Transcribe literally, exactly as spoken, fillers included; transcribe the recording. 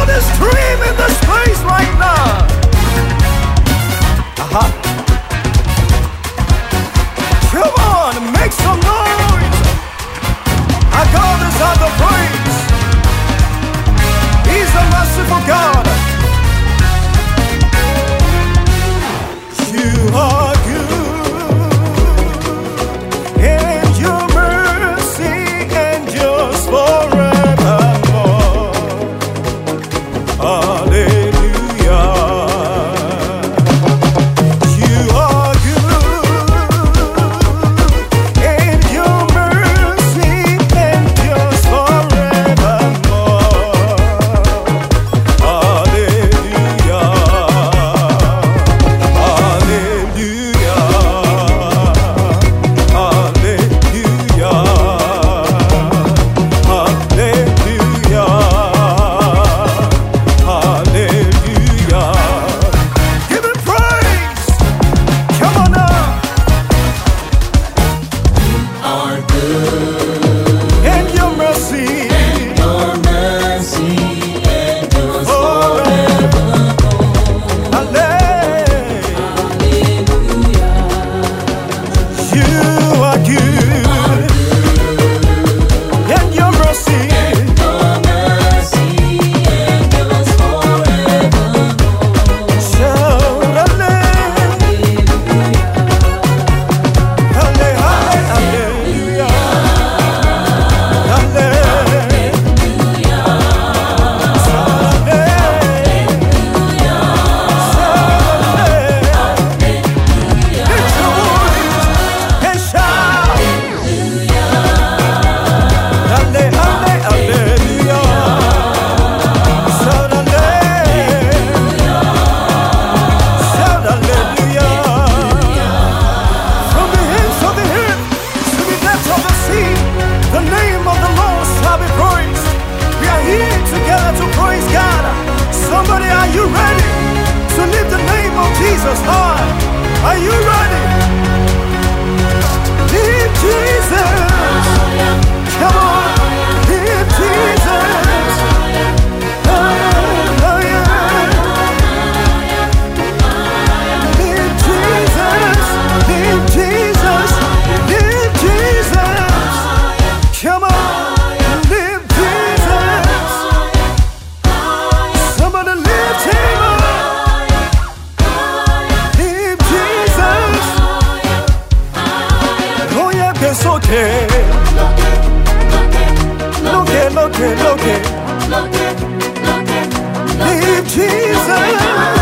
Somebody scream in this place right now. Aha. Come on, make some noise. Our God is out the praise. He's a merciful God. You are good, and your mercy endures forevermore. Hallelujah. You are good, and your mercy endures forevermore. Hallelujah. Somebody, are you ready to lift the name of Jesus high? Are you ready? Lift Jesus. Come on, lift Jesus. Oh yeah, oh yeah. Lift Jesus, lift Jesus, lift Jesus. Come on. It's okay. Look it, look it, look it. Leave Jesus.